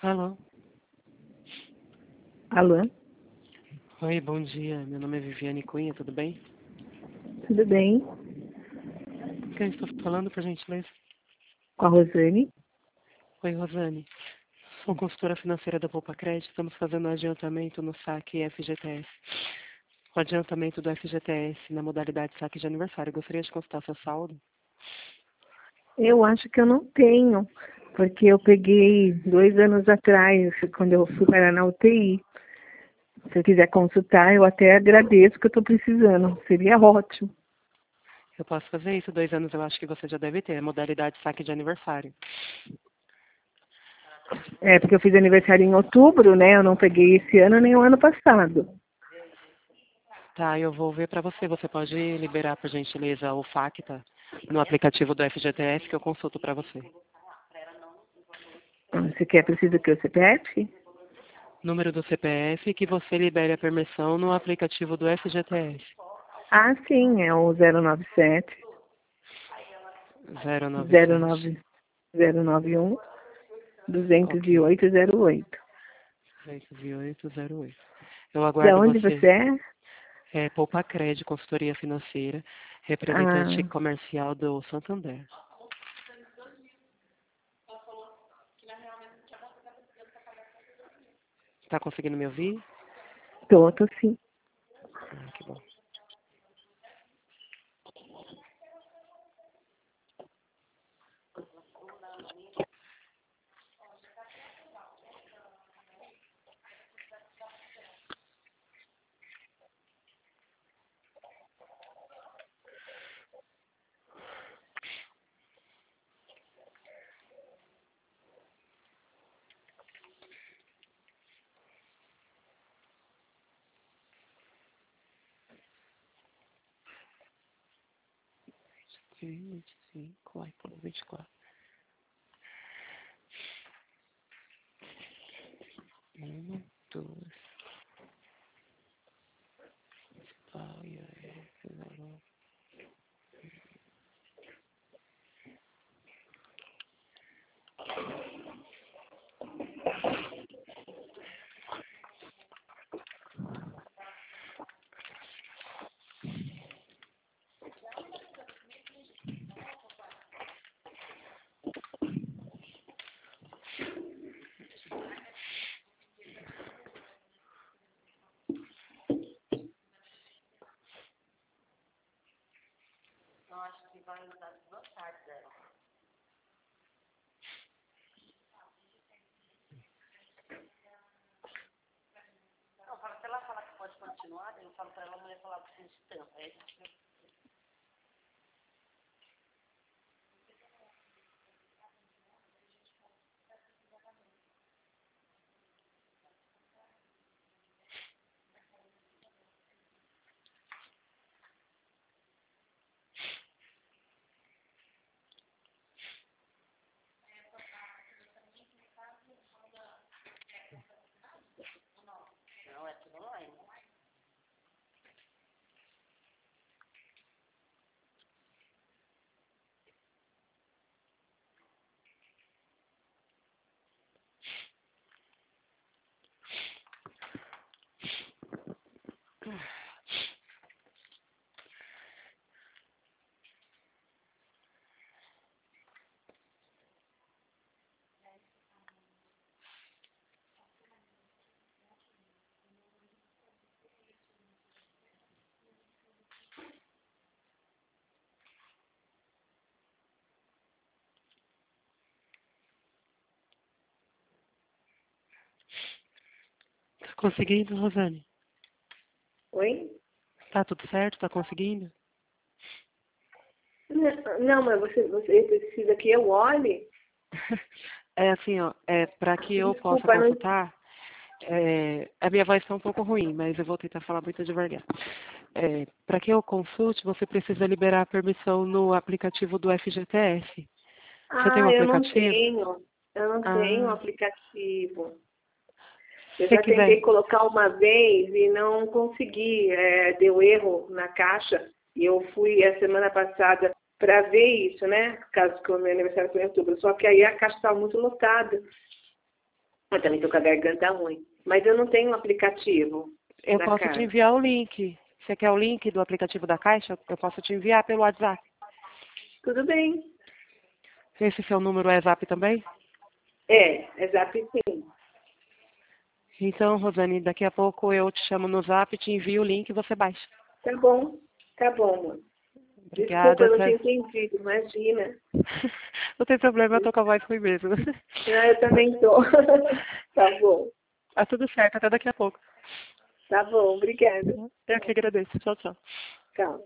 Alô? Alô? Oi, bom dia. Meu nome é Viviane Cunha, tudo bem? Tudo bem? Quem estou falando, por gentileza? Com a Rosane? Oi, Rosane. Sou consultora financeira da Poupa Crédito. Estamos fazendo um adiantamento no saque FGTS. O adiantamento do FGTS na modalidade saque de aniversário. Gostaria de consultar seu saldo? Eu acho que eu não tenho, porque eu peguei 2 anos atrás, quando eu fui parar na UTI. Se você quiser consultar, eu até agradeço que eu estou precisando. Seria ótimo. Eu posso fazer isso. 2 anos eu acho que você já deve ter. A modalidade saque de aniversário. É, porque eu fiz aniversário em outubro, né? Eu não peguei esse ano nem o ano passado. Tá, eu vou ver para você. Você pode liberar, por gentileza, o FACTA no aplicativo do FGTS que eu consulto para você. Você quer, precisa que o CPF? Número do CPF e que você libere a permissão no aplicativo do FGTS. Ah, sim, é o 097 097. 09091 Ok. 20808. 20808. Eu Da aguardo onde você. você é? É Poupa Crédito, consultoria financeira, representante Ah, comercial do Santander. Está conseguindo me ouvir? tô sim. Ah, que bom. Vinte e cinco, vai por 24. Uma, duas. Ai, ai, ai. Tá conseguindo, Rosane? Oi? Tá tudo certo? Tá conseguindo? Não, mas você precisa que eu olhe? É assim, ó, para que eu possa Desculpa, não. consultar, a minha voz está um pouco ruim, mas eu vou tentar falar muito devagar. Para que eu consulte, você precisa liberar a permissão no aplicativo do FGTS. Você tem um Ah, eu não aplicativo? tenho. Eu não tenho Ah, aplicativo. se Eu você já tentei quiser. colocar uma vez e não consegui. Deu erro na caixa. E eu fui a semana passada para ver isso, né? Caso que o meu aniversário foi em outubro. Só que aí a caixa estava muito lotada. Eu também tô com a garganta ruim. Mas eu não tenho um aplicativo. Eu da posso Caixa. te enviar o link. Você quer o link do aplicativo da Caixa? Eu posso te enviar pelo WhatsApp. Tudo bem. Esse seu número é Zap também? É Zap sim. Então, Rosane, daqui a pouco eu te chamo no Zap, te envio o link e você baixa. Tá bom, amor. Desculpa, Obrigada. eu não tinha entendido, imagina. Não tem problema, eu tô com a voz ruim mesmo. Ah, eu também tô. Tá bom. Tá tudo certo, até daqui a pouco. Tá bom, obrigada. Eu que agradeço. Tchau, tchau. Tchau.